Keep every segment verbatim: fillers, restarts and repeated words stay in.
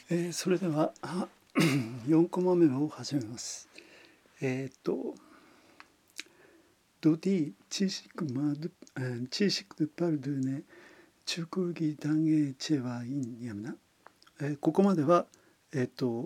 えーそれではよんコマ目を始めます。えっ、とドディチーシクマドチーシクドパルドゥネ中空ギダンゲチェワインヤムナ、えーここまではえっ、と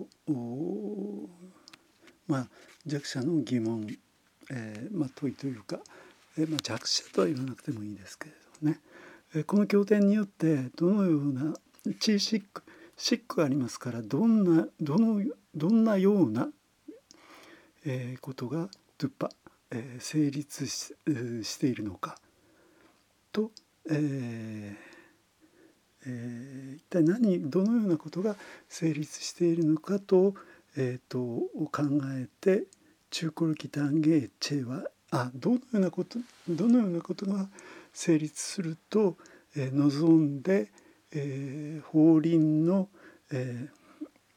まあ弱者の疑問、えーまあ、問いというか、えーまあ、弱者とは言わなくてもいいですけれどもね、えーこの経典によってどのようなチーシックシックがありますから、どんなどのどんなような、えーことがドゥッパ、えー成立 し,、えーしているのかと、えーえー一体何どのようなことが成立しているのかと、えー、と考えて中古期単芸チェはあどのようなことどのようなことが成立すると、えー望んで、えー法輪の、えー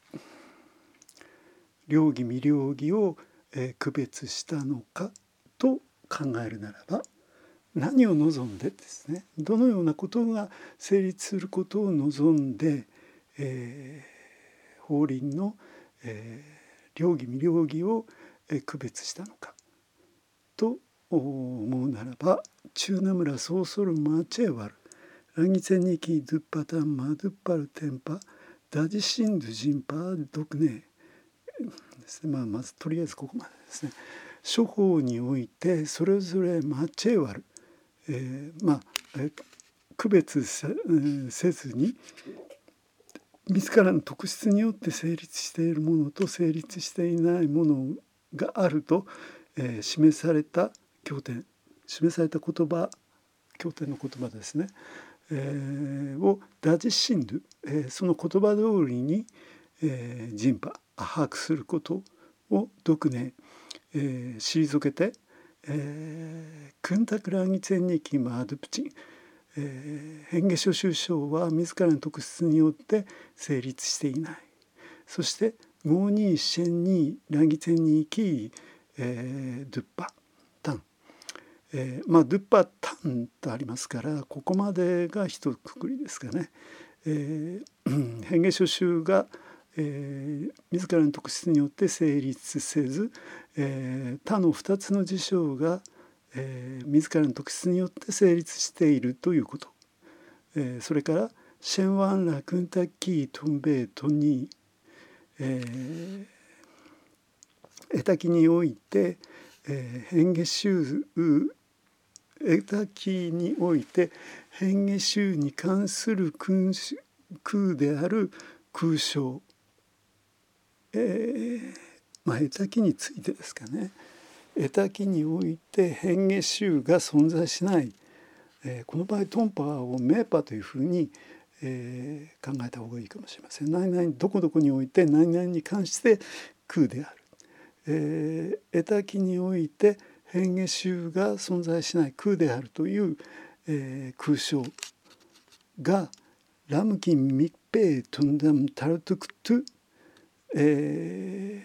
両義未両義を、えー区別したのかと考えるならば、何を望んでですね、どのようなことが成立することを望んで、えー法輪の、えー両義未両義を、えー区別したのかと思うならば、中ナムラソーソルマチェワルラギツェニキドゥッパタンマドゥッパルテンパダジシンドゥジンパドクネですね。まあ、まずとりあえずここまでですね。諸法においてそれぞれマチェワル、えー、まあ、えー、区別せ、えー、せずに自らの特質によって成立しているものと成立していないものがあると、えー、示された経典示された言葉経典の言葉ですね、えー、をダジシンドゥ、えー、その言葉通りに、えー、ジンパ把握することを読ね、えー、退けて、えー、クンタクラギツェンニキマードゥプチン、えー、変化諸宗章は自らの特質によって成立していない。そしてゴーニーシェンニーラギツェンニーキー、えー、ドゥッパタン、えー、まあドゥッパタンとありますから、ここまでが一括りですかね。えー、変化諸宗が、えー、自らの特質によって成立せず、えー、他のふたつの事象が、えー、自らの特質によって成立しているということ、えー、それからシェンワンラクンタッキートンベイトニー、えー、エタキにおいて、えー、変化宗エタキにおいて変化宗に関する空空である空想、えー、まあエタキについてですかね。エタキにおいて変化宗が存在しない、えー、この場合トンパをメーパというふうに、えー、考えた方がいいかもしれません。何々どこどこにおいて何々に関して空である、えー、エタキにおいて変化宗が存在しない空であるという、えー、空想がラムキンミッペイトンダムタルトゥクトゥ、え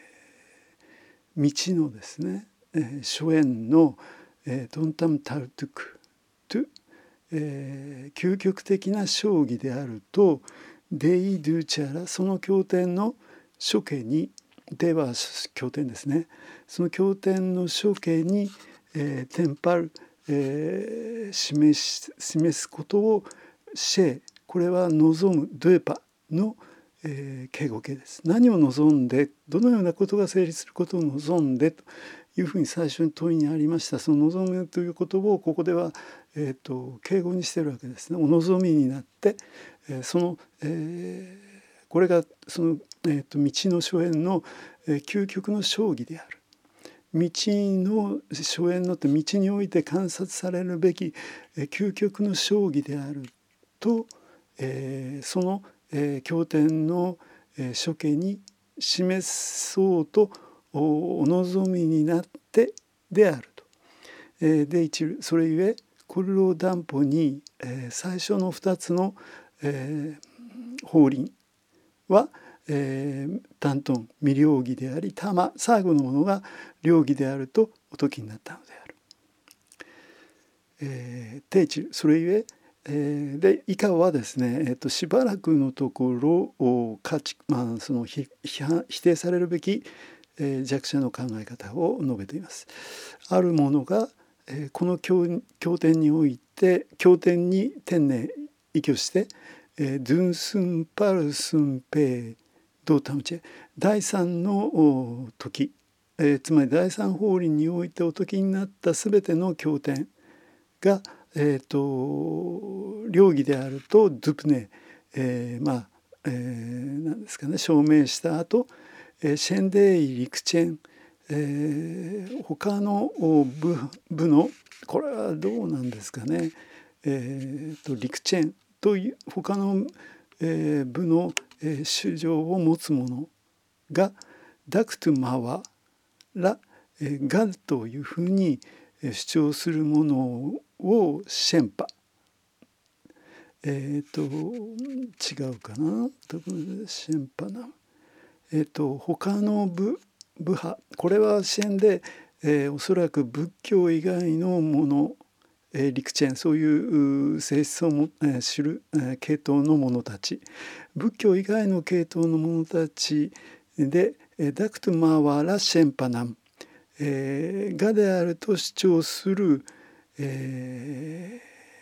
ー、道のですね、えー、諸縁の、えー、トンタムタルトゥクトゥ、えー、究極的な将棋であるとデイ・ドゥチャラ、その経典の諸家にでは経典ですね、その経典の諸家に、えー、テンパル、えー、示し示すことをシェイ、これは望むドゥエパの、えー、敬語形です。何を望んでどのようなことが成立することを望んでというふうに最初に問いにありました。その望むということをここでは、えー、と敬語にしているわけですね。お望みになって、えー、その、えーこれがその、えー、と道の諸縁の、えー、究極の将棋である。道の諸縁のって道において観察されるべき、えー、究極の将棋であると、えー、その、えー、経典の、えー、諸家に示そうとお望みになってであると。えー、で一それゆえコルロダンポに、えー、最初のふたつの、えー、法輪は、えー、タントン未両義でありタマ最後のものが両義であるとお説きになったのである。えー、テイチルそれゆええー、で以下はですね、えー、としばらくのところを価値、まあ、その批判否定されるべき、えー、弱者の考え方を述べています。ある者が、えー、この経経典において経典に天然依拠して、えー、ドゥンスンパルスンペイドータムチェ第三の時、えー、つまり第三法輪においてお説きになったすべての経典が、えー、と両義であるとドゥプネ、えー、まあ、えー、なんですかね証明した後、えー、シェンデイリクチェン、えー、他の部部のこれはどうなんですかね、えー、とリクチェンという他の、えー、部の、えー、主張を持つ者がダクトゥマワラ、えー、ガルというふうに主張するものをシェンパ、えっ、ー、と違うかなシェンパな、えっ、ー、と他の部部派これはシェンで、えー、おそらく仏教以外のもの、えー、リクチェンそういう性質をも、えー、知る、えー、系統の者たち仏教以外の系統の者たちで、えー、ダクトゥマワラシェンパナム、えー、がであると主張する、え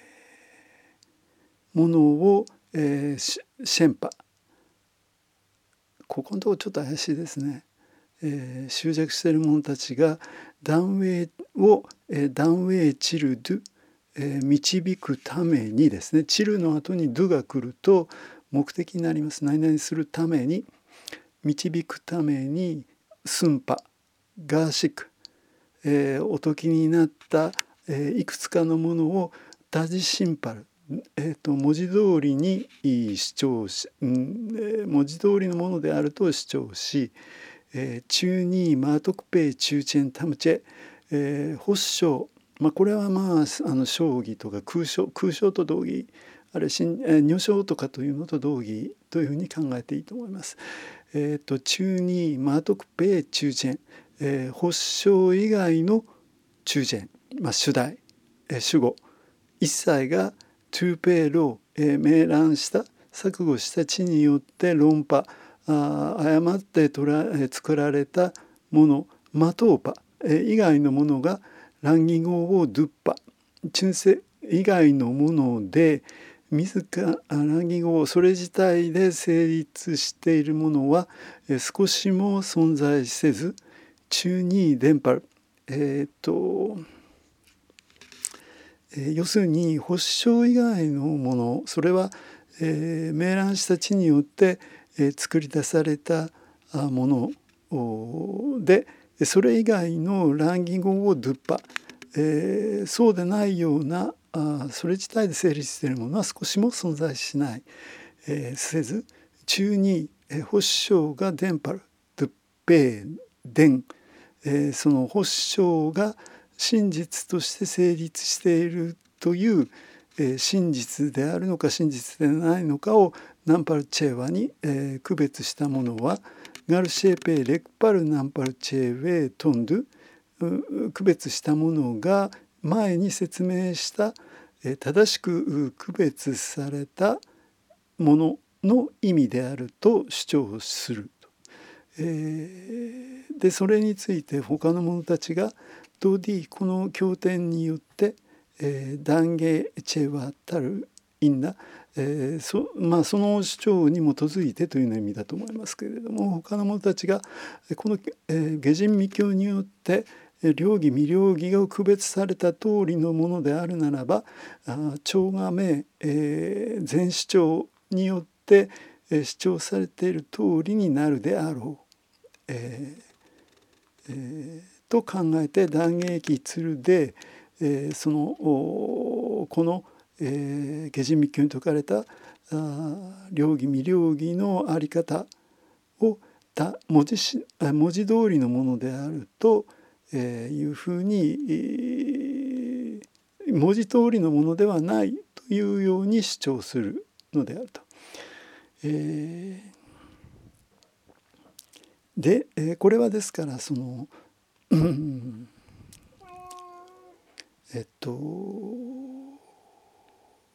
ー、ものを、えー、シェンパここのところちょっと怪しいですね、えー、執着している者たちがダンウェイを、えー、ダンウェイチルドゥ、えー、導くためにですねチルの後にドゥが来ると目的になります何々するために導くためにスンパガーシック、えー、お説きになった、えー、いくつかのものをタジシンパル、えー、と文字通りに主張し、うんえー、文字通りのものであると主張し、えー、中にマートクペイ中チェンタムチェ、えー、発祥、まあ、これはまああの将棋とか空将空将と同義あるいは、えー、女将とかというのと同義というふうに考えていいと思います。えー、と中にマートクペイ中チェン、えー、発祥以外の中チェン、まあ、主題、えー、主語一切がトゥーペイロー、えー、明乱した錯誤した地によって論破あ誤ってとら、えー、作られたものマトーパ、えー、以外のものが乱義語をドゥッパ中世以外のもので自ら乱義語それ自体で成立しているものは、えー、少しも存在せず中に電波えっ、ー、とえー、要するに発祥以外のものそれは、えー、明乱した地によって、えー、作り出されたものでそれ以外の乱義語をドゥッパ、えー、そうでないようなあそれ自体で成立しているものは少しも存在しない、えー、せず中に、えー、発祥が電波ドゥッペー電、えー、その発祥が真実として成立しているという、えー、真実であるのか真実でないのかをナンパルチェーワに、えー、区別したものはガルシェーペーレクパルナンパルチェーウェイトンドゥ区別したものが前に説明した、えー、正しく区別されたものの意味であると主張すると。えー、でそれについて他の者たちがドディこの経典によって、えー、断言チェワタルインナ、えーそまあ、その主張に基づいてというような意味だと思いますけれども他の者たちがこの、えー、下人未教によって両義未両義が区別された通りのものであるならば超画名、えー、全主張によって主張されている通りになるであろう、えーえー、と考えて断言記鶴で、えー、そのこの、えー、下人密教に説かれた両義未両義の在り方を文字し文字通りのものであると、えー、いうふうに、えー、文字通りのものではないというように主張するのであると。えー、で、えー、これはですからその、うん、えっと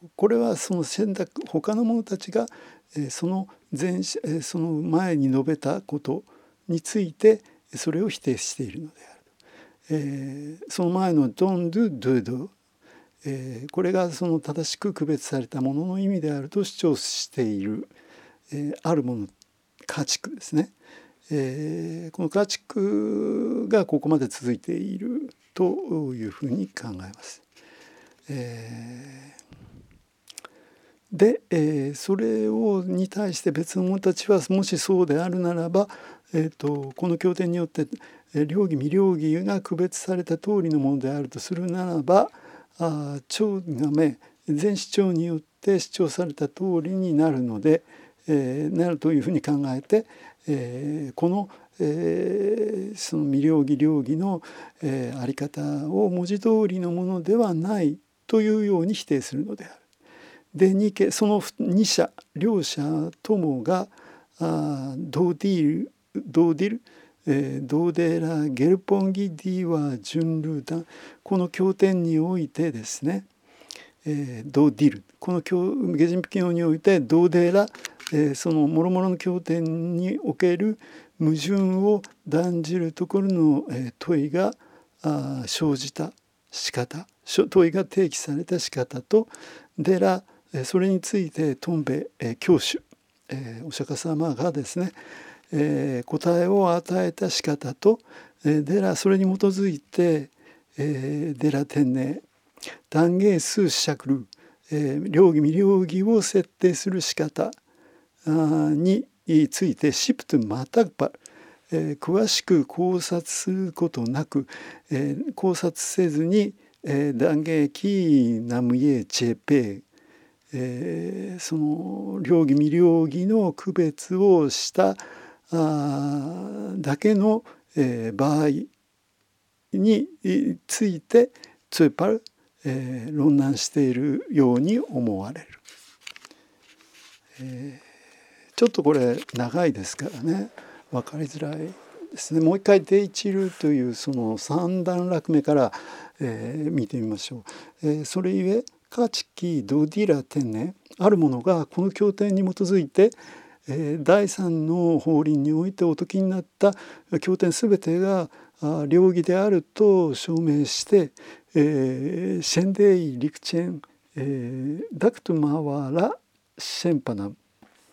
これはその選択他の者たちが、えー、その前、えー、その前に述べたことについてそれを否定しているのである。えー、その前のドンドゥドゥド、えー、これがその正しく区別されたものの意味であると主張している、えー、あるもの家畜ですね。えー、この家畜がここまで続いているというふうに考えます。えー、で、えー、それをに対して別の者たちはもしそうであるならば、えーと、この経典によって両義未両義が区別された通りのものであるとするならば、あ長が目全主張によって主張された通りになるので、えー、なるというふうに考えて、えー、この、えー、その未両義両義の、えー、あり方を文字通りのものではないというように否定するのである。で二家その二者両者ともがあドーディールドーディルえー、ドーデーラ・ゲルポンギ・ディワ・ジュンルーダン、この経典においてですね、えー、ドーディルこの下人教においてドーデーラ、えー、その諸々の経典における矛盾を断じるところの、えー、問いがあ生じた仕方問いが提起された仕方とデラ、えー、それについてトンベ、えー、教主、えー、お釈迦様がですねえー、答えを与えた仕方と、えー、デラそれに基づいて、えー、デラ天寧断言数シャクル、えー、両義未両義を設定する仕方についてシプトゥマタグパ、えー、詳しく考察することなく、えー、考察せずに、えー、断言キナムイエチェペーえー、その両義未両義の区別をしたあだけの、えー、場合についてツーパル、えー、論難しているように思われる、えー、ちょっとこれ長いですからね分かりづらいですね。もう一回デイチルというその三段落目から、えー、見てみましょう。えー、それゆえカチキドディラ天ねあるものがこの経典に基づいてえー、第三の法輪においてお説きになった経典すべてが両義であると証明して、えー、シェンデイ・リクチェン、えー、ダクトマワラ・シェンパナム、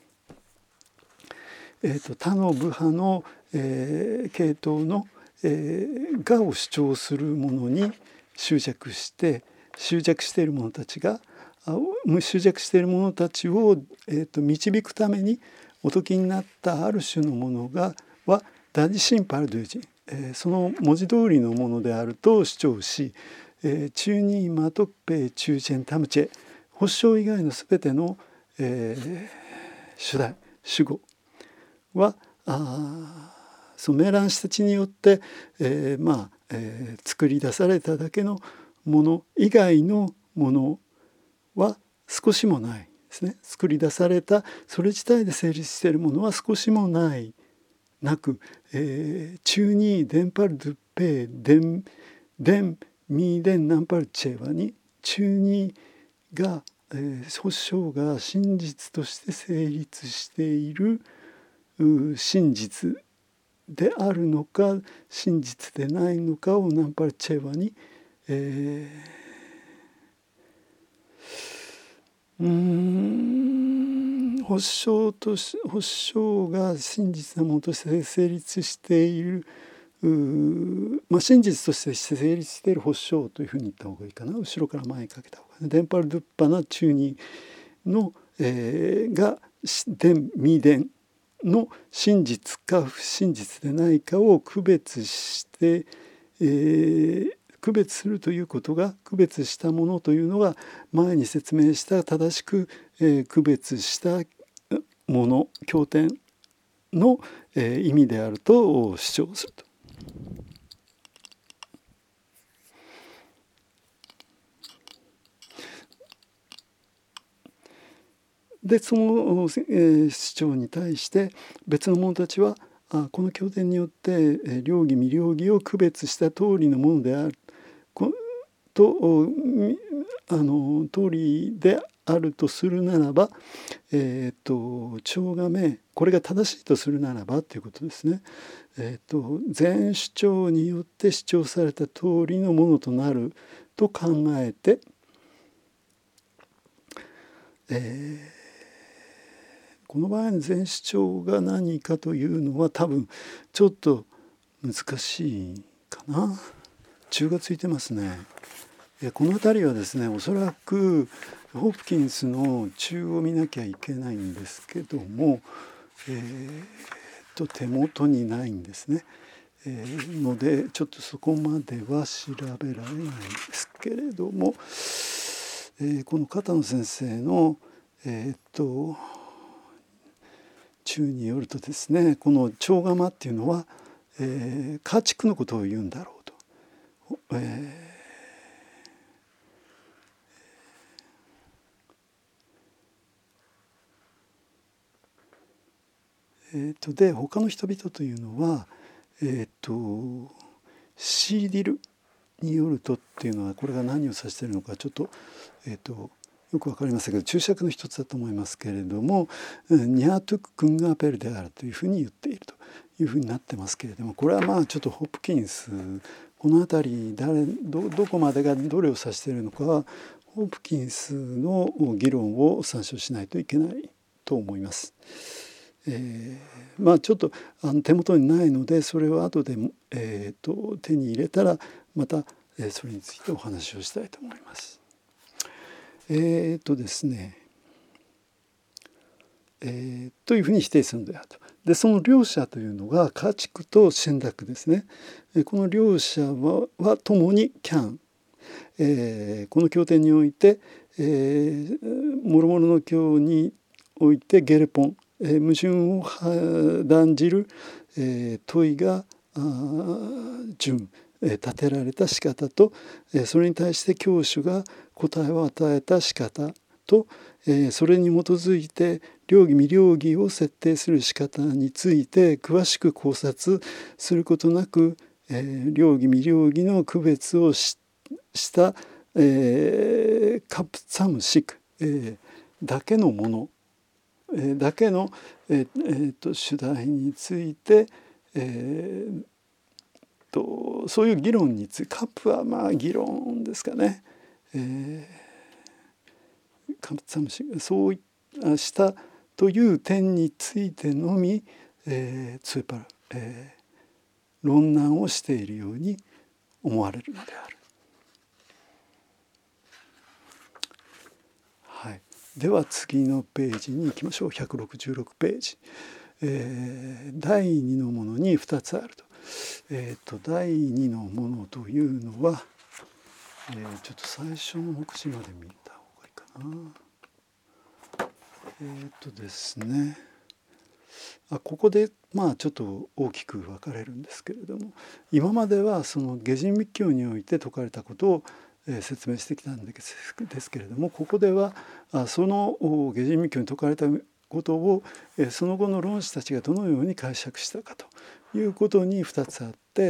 えーと、他の部派の、えー、系統の、えー、我を主張するものに執着して執着している者たちが執着している者たちを、えーと、導くためにお説きになったある種のものがはダジシンパルドゥジン、えー、その文字通りのものであると主張し、えー、中ニーマトッペ中チェンタムチェ保証以外のすべての、えー、主題主語はあその明蘭師たちによって、えー、まあ、えー、作り出されただけのもの以外のものは少しもないですね。作り出されたそれ自体で成立しているものは少しもないなく、えー、中にデンパルドゥペデンデンミーデンナンパルチェワに中にが、えー、保証が真実として成立している真実であるのか真実でないのかをナンパルチェワに、えー、うーん保証とし保証が真実なものとして成立しているまあ、真実として成立している保証というふうに言った方がいいかな。後ろから前にかけた方がね。デンパルドゥッパナ中にの、えー、がデンミデンの真実か不真実でないかを区別して、えー、区別するということが区別したものというのが前に説明した正しく、えー、区別したもの経典の、えー、意味であると主張すると。でその、えー、主張に対して別の者たちはあこの経典によって、えー、両義未両義を区別した通りのものであるとあの通りであるとするならば、えー、と長画名これが正しいとするならばということですね。えー、と前主張によって主張された通りのものとなると考えて、えー、この場合の前主張が何かというのは多分ちょっと難しいかな。中がついてますね。この辺りはですね、おそらくホプキンスの中を見なきゃいけないんですけども、えー、と手元にないんですね、えー、のでちょっとそこまでは調べられないんですけれども、えー、この片野先生のえっ、と中によるとですね、この長釜っていうのは、えー、家畜のことを言うんだろうと。えーえー、とで他の人々というのは、えー、とシーディルによるとっていうのはこれが何を指しているのかちょっと,、えー、とよく分かりませんけど注釈の一つだと思いますけれども、ニャートゥク・クンガーペルであるというふうに言っているというふうになってますけれども、これはまあちょっとホプキンスこの辺り 誰 ど, どこまでがどれを指しているのかはホプキンスの議論を参照しないといけないと思います。えー、まあちょっとあの手元にないのでそれを後で、えー、と手に入れたらまた、えー、それについてお話をしたいと思います。えー、とですね、えー、というふうに否定するのであると。でその両者というのが家畜と信諾ですね。この両者はは共にキャン、えー、この経典において、えー、諸々の経においてゲルポンえー、矛盾を断じる、えー、問いが順、えー、立てられた仕方と、えー、それに対して教主が答えを与えた仕方と、えー、それに基づいて両義未両義を設定する仕方について詳しく考察することなく、えー、両義未両義の区別を し, した、えー、カプサムシク、えー、だけのものだけの、えー、と主題について、えー、とそういう議論についてカップはまあ議論ですかね、えー、カプサムシそうしたという点についてのみ、えー、ツーパル、えー、論難をしているように思われるのである。はい、では次のページに行きましょう。ひゃくろくじゅうろくページ、えー、だいにのものにふたつあると。えー、とだいにのものというのは、えー、ちょっと最初の目次まで見た方がいいかな。えっ、ー、とですねあここでまあちょっと大きく分かれるんですけれども、今まではその下人密教において説かれたことを説明してきたんですけれども、ここではその下人密教に説かれたことをその後の論師たちがどのように解釈したかということにふたつあって、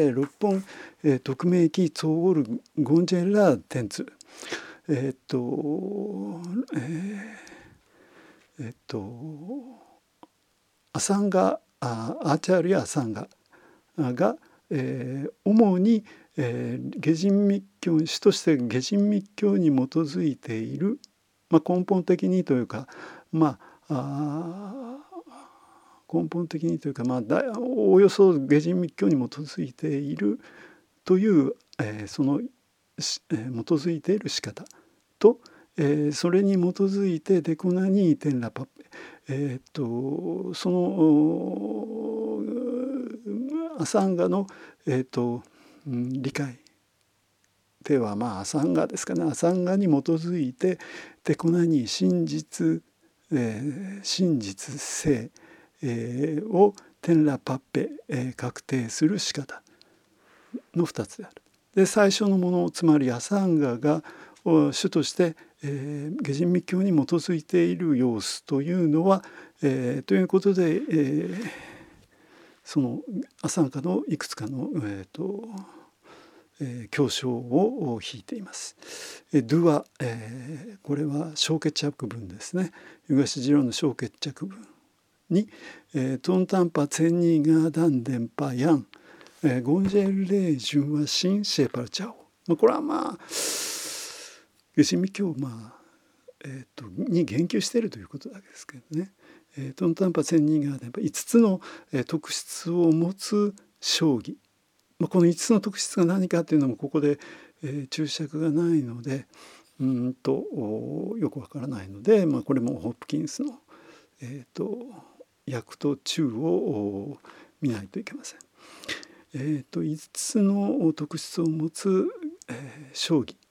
六本匿名記ツォーオルゴンジェラテンツえっとえー、えっとアサンガアーチャールやアサンガが、えー、主にえー、下人密教主として下人密教に基づいている、まあ、根本的にというか、まあ、あ根本的にというか、まあ、だおおよそ下人密教に基づいているという、えー、その、えー、基づいている仕方と、えー、それに基づいてデコナニーテンラパッペ、えー、っとそのアサンガの、えー、っと理解ではまあアサンガですかね。アサンガに基づいてテコナに真実、えー、真実性、えー、をテンラパッペ、えー、確定する仕方のふたつである。で最初のものつまりアサンガが主として、えー、下人密教に基づいている様子というのは、えー、ということで、えー、そのアサンガのいくつかの、えーとえー、教章を引いています。えー、ドゥは、えー、これは小結着文ですね。湯菓子次郎の小結着文に、えー、トンタンパツェンニーガーダンデンパヤン、えー、ゴンジェルレージュンはシンシェパルチャオ、まあ、これはまあ下神密教、まあえー、とに言及しているということだけですけどね。えー、トンタンパツェンニーガーダンパいつつの、えー、特質を持つ将棋、まあ、このいつつの特質が何かっていうのもここで、えー、注釈がないのでうんとよくわからないので、まあ、これもホップキンスの、えー、と訳と注を見ないといけません。えー、といつつの特質を持つ、えー、将棋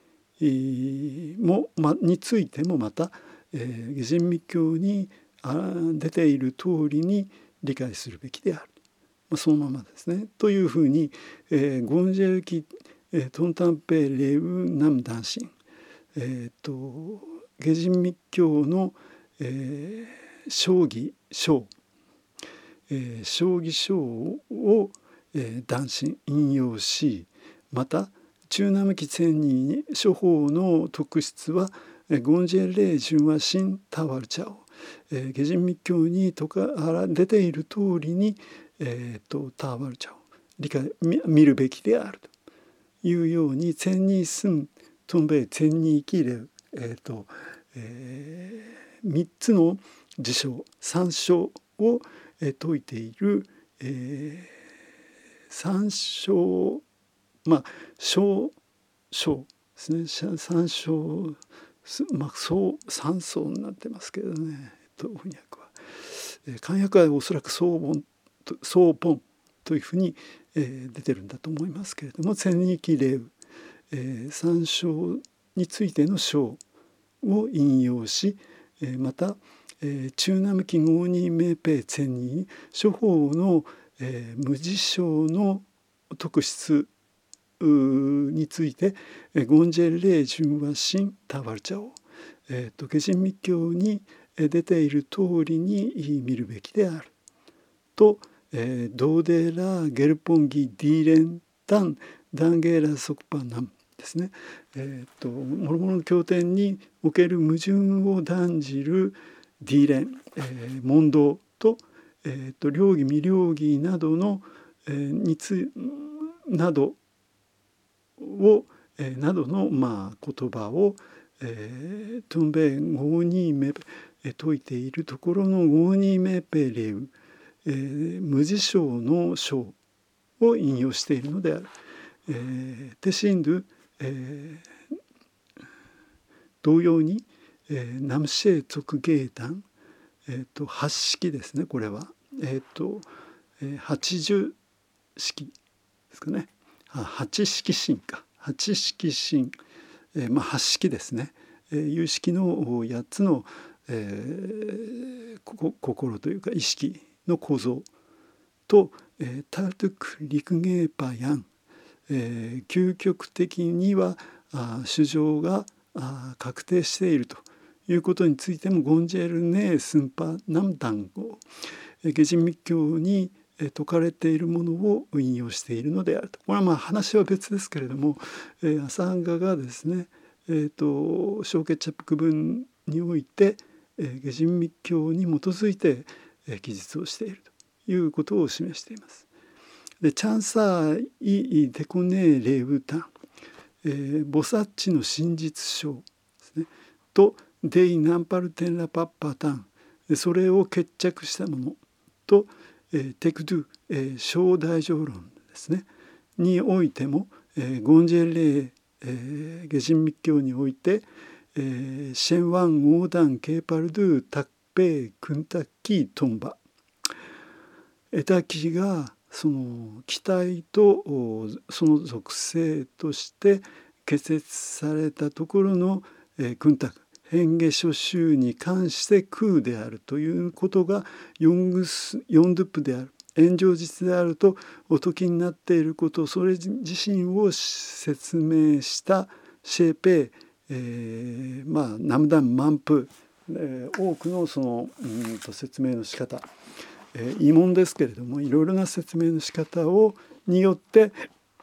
も、ま、についてもまた、えー、下神密教に出ている通りに理解するべきである、まあ、そのままですね。というふうに、えー、ゴンジェルキ、えー、トンタンペレウナムダンシン、えー、と下神密教の、えー、将棋書、えー、将棋書を、えー、談心引用し、また中南紀千人処方の特質はゴンジェレージュンはシンタワルチャオ、えー、下神密教にとか出ている通りに、えー、とタワルチャオ理解 見, 見るべきであるというように千にすんトンベイ千にキレえっ、ー、と、えー、みっつの事象三章を、えー、説いている、えー、三章まあ章章ですね。三章まあそう三層になってますけどね、えっと、翻訳は、えー、漢訳はおそらく総本と総本というふうに、えー、出てるんだと思いますけれども、千二期例、えー、三章についての章を引用し、えー、また、えー、中南紀合に名ペ千二処方の、えー、無事象の特質についてゴンジェレージュンはシンタワルチャオ、えー、と下神密教に出ている通りに見るべきであると、えー、ドーデラゲルポンギディーレンダンダンゲーラソクパナムですね。えー、と諸々の経典における矛盾を断じるディーレン、えー、問答と、えー、と両義未両義などの、えー、につなどを、えー、などの、まあ、言葉を、えー、トンベゴーニーメペ、えー、説いているところのゴーニーメペレウ、えー、無事象の章を引用しているのである。えー、テシンドゥ、えー、同様に、えー、ナムシェ族芸団、えー、と八式ですね。これは、えーとえー、八十式ですかね。八式神か八式神、えー、まあ八式ですね、えー、有式のやっつの、えー、心というか意識の構造と、えー、タルトゥクリクゲーパヤン、えー、究極的にはあ主張があ確定しているということについてもゴンジェルネースンパナムダンゴ、下神密教に説かれているものを引用しているのであると。これはまあ話は別ですけれども、えー、アサンガがですね、えー、と小結着文において、えー、下神密教に基づいて、えー、記述をしているということを示しています。でチャンサーイデコネーレウタン、えー、菩薩地の真実証ですねとデイナンパルテンラパッパタン、それを決着したものと、えー、テクドゥ、えー、小大乗論ですねにおいても、えー、ゴンジェレー、えー、下神密教において、えー、シェンワンオーダンケーパルドゥタッペークンタッキートンバ、エタキがその気体とその属性として結節されたところの、えー、クンタク変化諸宗に関して空であるということがヨングスヨンドゥップである炎上実であるとお説きになっていることそれ自身を説明したシェーペー、えー、まあナムダンマンプ、えー、多くのそのうんと説明の仕方、えー、疑問ですけれどもいろいろな説明の仕方をによって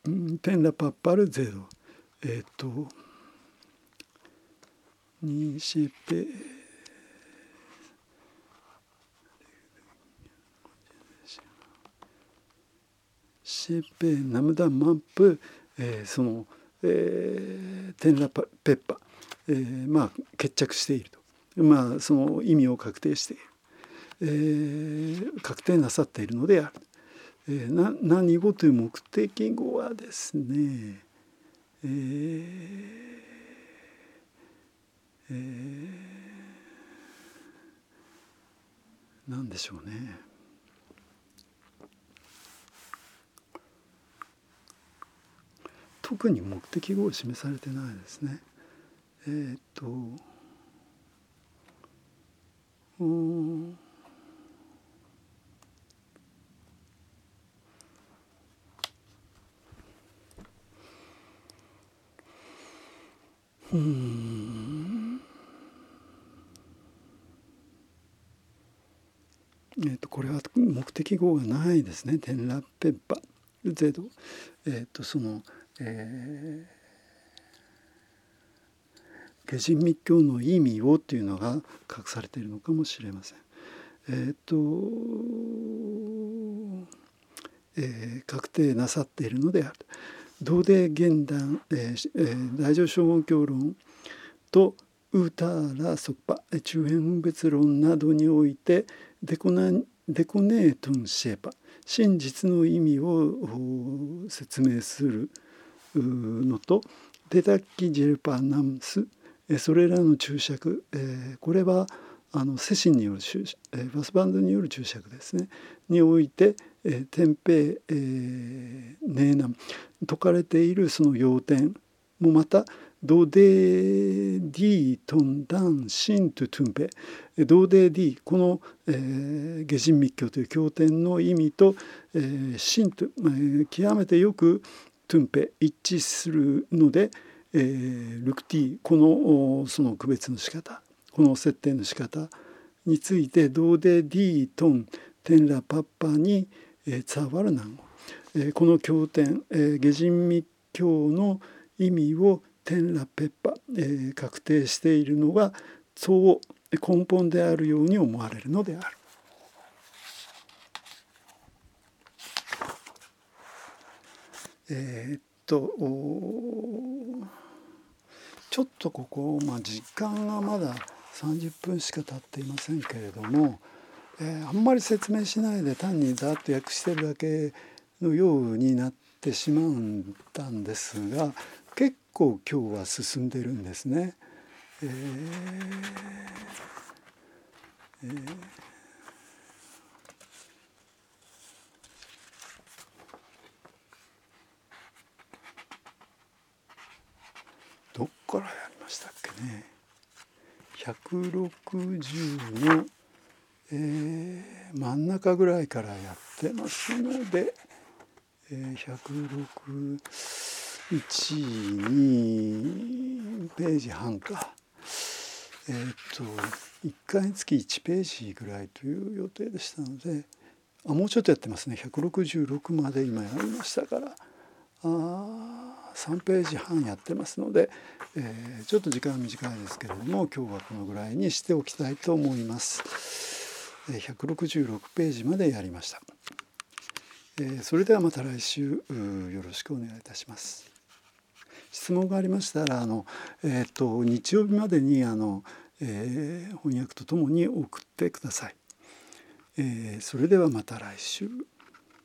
テンラパッパルゼドえっ、とニシェペシェペナムダマップ、えー、その、えー、テンラパペッパ、えー、まあ決着していると、まあその意味を確定している、えー、確定なさっているのである。えー、な何語という目的語はですね、えーえー、何でしょうね。特に目的語を示されてないですね。えー、っとうんうんえー、とこれは目的語がないですね。テンラペッパゼド、えー、とその、えー、下人密教の意味をっていうのが隠されているのかもしれません。えっ、と、えー、確定なさっているのである。同で現段、えーえー、大乗正言教論とウーターラソッパ中辺分別論などにおいてデコナデコネートンシェーパ真実の意味を説明するのとデタッキジェルパナムスそれらの注釈、えー、これはあのセシンによる注釈、えー、バスバンドによる注釈ですねにおいて、えー、天平、えー、ネーナム説かれているその要点もまたドデディトンダンシントゥトゥンペドデディこの、えー、下人密教という経典の意味と、えー、シント、えー、極めてよくトゥンペ一致するので、えー、ルクティこのその区別の仕方この設定の仕方についてドデディトンテンラパッパに、えー、伝わる難語、えー、この経典、えー、下人密教の意味をテンラペッパ、えー、確定しているのがそう根本であるように思われるのである。えー、っとちょっとここ、まあ、時間がまださんじゅっぷんしか経っていませんけれども、えー、あんまり説明しないで単にざっと訳してるだけのようになってしまったんですが結構今日は進んでるんですね。えーえー、どっからやりましたっけね。ひゃくろくじゅうの、えー、真ん中ぐらいからやってますので、えー、ひゃくろく、いち、にページ半か。えっ、ー、といっかいにつきいちページぐらいという予定でしたのであもうちょっとやってますね。ひゃくろくじゅうろくまで今やりましたからあさんページ半やってますので、えー、ちょっと時間は短いですけれども今日はこのぐらいにしておきたいと思います。ひゃくろくじゅうろくページまでやりました。えー、それではまた来週よろしくお願いいたします。質問がありましたらあの、えー、と日曜日までにあの、えー、翻訳とともに送ってください。えー、それではまた来週。